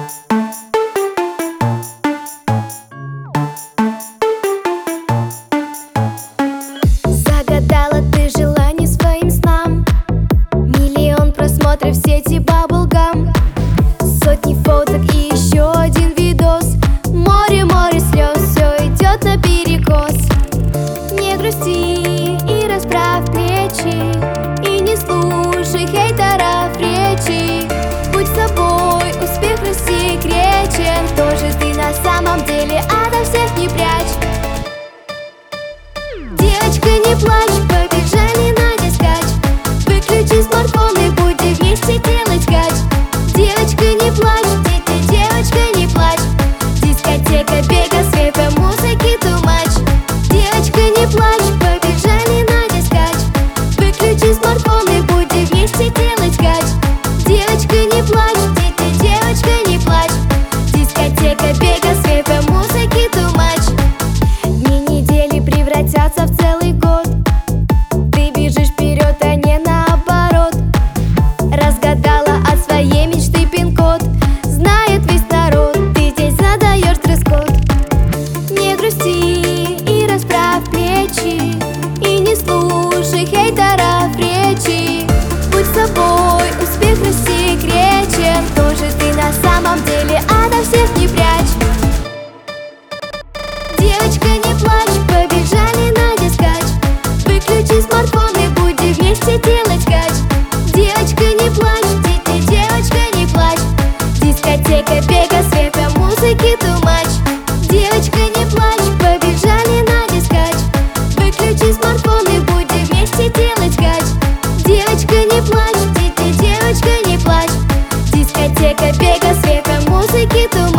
Загадала ты желание своим снам. Миллион просмотров в сети Bubblegum, сотни фоток и еще один видос. Море, море слез, все идет наперекос. Не грусти и расправь плечи, и не слушай хейтеров речи. Будь собой, успех рассекречен. Кто же ты на самом деле, ото всех не прячь. Девочка, не плачь, побежали на дискач. Выключи смартфон и будем вместе делать кач. Девочка, не плачь, девочка, не плачь. Дискотека, бега, света, музыки, too much. Девочка, не плачь, побежали на дискач. Выключи смартфон и будем вместе делать кач. Девочка, не плачь, девочка, не плачь. Дискотека, бега, света, музыки, too much. Дни недели превратятся в целый год. Ты бежишь вперед, а не наоборот. Разгадала от своей мечты пин-код. Знает весь народ, ты здесь задаешь дресс-код. Не грусти и расправь плечи, и не слушай хейтеров речи. Будь собой, успех рассекречен. Кто же ты на самом деле, ото всех не прячь. Девочка, не плачь, побежали на дискач. Выключи смартфон и будем вместе делать кач. Девочка, не плачь, девочка, не плачь. Дискотека, бега, света, музыки, too much. Девочка, не плачь, побежали на дискач. Выключи смартфон и будем вместе делать кач. Девочка, не плачь, девочка, не плачь. Дискотека, бега, света, музыки, too much.